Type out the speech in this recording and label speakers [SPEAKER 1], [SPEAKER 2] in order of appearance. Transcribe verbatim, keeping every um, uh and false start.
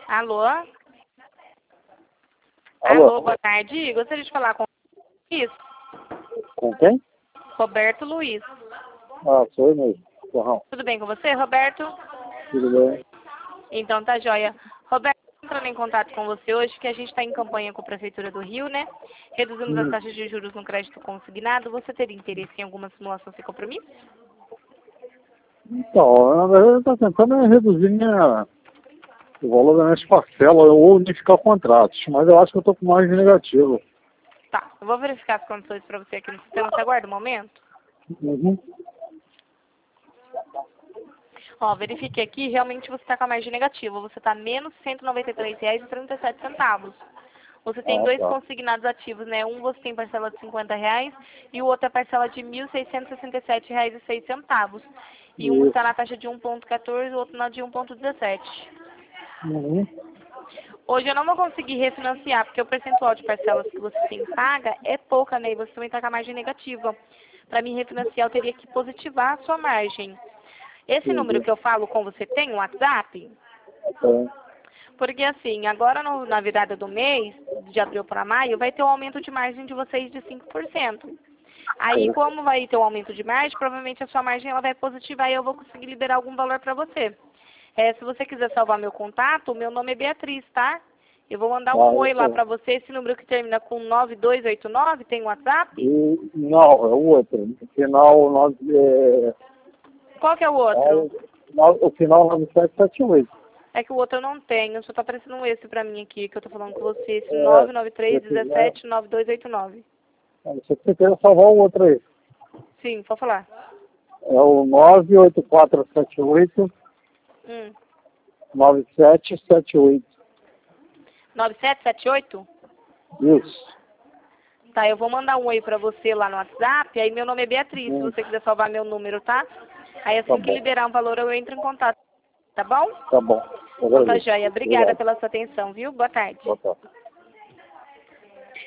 [SPEAKER 1] Alô?
[SPEAKER 2] Alô?
[SPEAKER 1] Alô, boa tarde. Gostaria de falar com o Luiz.
[SPEAKER 2] Com quem?
[SPEAKER 1] Roberto Luiz.
[SPEAKER 2] Ah, sou eu mesmo. Torrão.
[SPEAKER 1] Tudo bem com você, Roberto?
[SPEAKER 2] Tudo bem?
[SPEAKER 1] Então tá joia. Roberto, entrando em contato com você hoje, que a gente está em campanha com a Prefeitura do Rio, né? Reduzimos as
[SPEAKER 2] Hum.
[SPEAKER 1] taxas de juros no crédito consignado. Você teria interesse em alguma simulação sem compromisso?
[SPEAKER 2] Então, na verdade, eu estou tentando é reduzir minha, o valor das minhas parcelas ou unificar contratos, mas eu acho que eu estou com margem negativa.
[SPEAKER 1] Tá, eu vou verificar as condições para você aqui no sistema. Você aguarda um momento?
[SPEAKER 2] Uhum.
[SPEAKER 1] Ó, verifiquei aqui, realmente você está com a margem negativa. Você está menos cento e noventa e três reais e trinta e sete centavos. Você tem
[SPEAKER 2] Ah,
[SPEAKER 1] dois
[SPEAKER 2] tá.
[SPEAKER 1] consignados ativos, né? Um você tem parcela de cinquenta reais e o outro é parcela de mil seiscentos e sessenta e sete reais e seis centavos. E um está
[SPEAKER 2] Isso.
[SPEAKER 1] na taxa de um vírgula quatorze e o outro na de um vírgula dezessete.
[SPEAKER 2] Uhum.
[SPEAKER 1] Hoje eu não vou conseguir refinanciar, porque o percentual de parcelas que você tem paga é pouca, né? E você também está com a margem negativa. Para mim refinanciar, eu teria que positivar a sua margem. Esse número
[SPEAKER 2] Entendi.
[SPEAKER 1] que eu falo com você tem um WhatsApp?
[SPEAKER 2] Então,
[SPEAKER 1] Porque assim, agora no- na virada do mês, de abril para maio, vai ter um aumento de margem de vocês de cinco por cento. Aí, como vai ter um aumento de margem, provavelmente a sua margem ela vai positivar e eu vou conseguir liberar algum valor para você. É, se você quiser salvar meu contato, meu nome é Beatriz, tá? Eu vou mandar um
[SPEAKER 2] ah,
[SPEAKER 1] oi lá
[SPEAKER 2] isso.
[SPEAKER 1] para você. Esse número que termina com nove dois oito nove tem WhatsApp?
[SPEAKER 2] E, não, é o outro. O final, nove, é,
[SPEAKER 1] Qual que é o outro?
[SPEAKER 2] nove- nove- o final nove sete sete oito.
[SPEAKER 1] É que o outro eu não tenho, só tá aparecendo esse pra mim aqui, que eu tô falando com você. Esse
[SPEAKER 2] É,
[SPEAKER 1] nove
[SPEAKER 2] se
[SPEAKER 1] nove
[SPEAKER 2] você
[SPEAKER 1] três
[SPEAKER 2] quiser,
[SPEAKER 1] dezessete nove dois oito nove.
[SPEAKER 2] se você quiser salvar o outro aí.
[SPEAKER 1] Sim, pode falar.
[SPEAKER 2] É o nove oito quatro sete oito
[SPEAKER 1] Hum.
[SPEAKER 2] nove sete sete oito.
[SPEAKER 1] nove sete sete oito?
[SPEAKER 2] Isso.
[SPEAKER 1] Tá, eu vou mandar um oi pra você lá no WhatsApp, aí meu nome é Beatriz, se
[SPEAKER 2] Hum,
[SPEAKER 1] você quiser salvar meu número, tá? Aí
[SPEAKER 2] tá
[SPEAKER 1] assim que
[SPEAKER 2] bom.
[SPEAKER 1] liberar um valor eu entro em contato, tá bom?
[SPEAKER 2] Tá bom. Eu
[SPEAKER 1] Então tá
[SPEAKER 2] agradeço.
[SPEAKER 1] joia. Obrigada
[SPEAKER 2] Obrigado.
[SPEAKER 1] pela sua atenção, viu? Boa tarde.
[SPEAKER 2] Boa tarde.